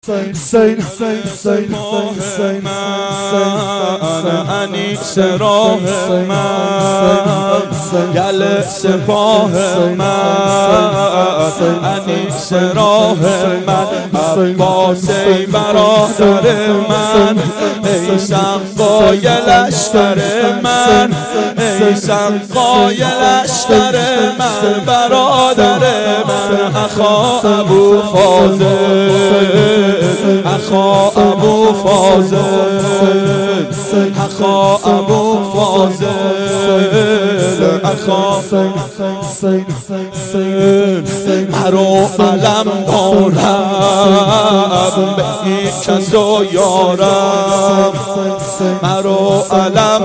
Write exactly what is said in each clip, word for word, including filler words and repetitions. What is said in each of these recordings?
سین سین سین سین سین انیس راه من گل سپاه من انیس راه من عباس ای برادر من ای سقای لشکر من ای سقای لشکر من برادر من اخا ابو فاضل اخا ابو فاضل اخا ابو فاضل اخا مرو علم دارم به هیچ کس و یارم مرو علم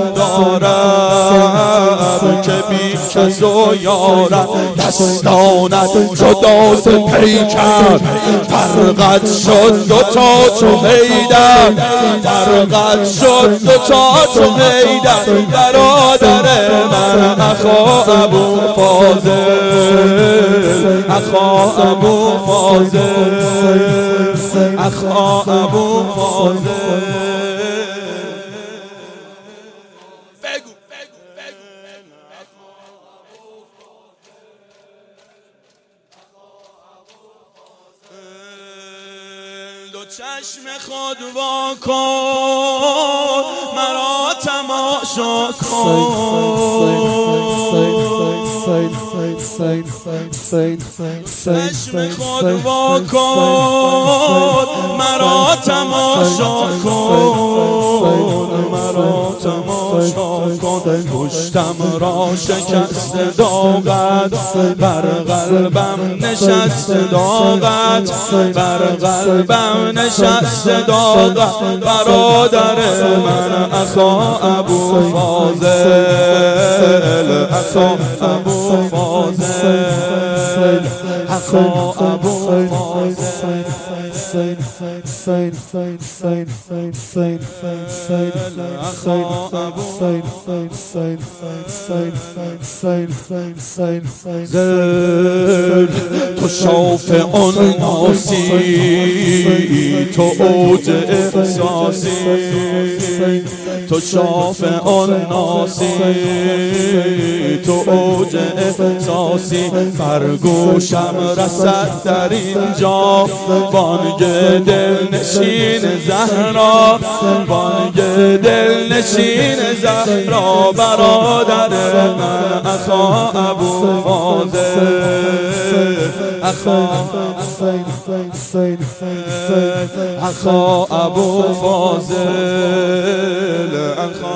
دارم که بی کس و یارم دستانت جداز پیکر فرقت شد دوتا چو حیدر فرقت شد دوتا چو حیدر برادر من اخا ابو فاضل اخا ابو فاضل اخا ابو فاضل بگو بگو بگو دو چشم خود وا کن مرا تماشا کن چشم خود وا کن مرا تماشا کن مرا تماشا کن پشتم را شکست داغت بر قلبم نشست داغت بر قلبم نشست داغت برادر من اخا ابو فاضل اخا ابو فاضل اخا ابو فاضل تو شافع ناسی تو اوج احساسی تو شافع ناسی تو اوج احساسی فرگوشم رسد در اینجا بانگ دلنشین زهرا بانگ دلنشین زهرا برادر من اخا ابو فاضل اخا اخا ابو فاضل اخا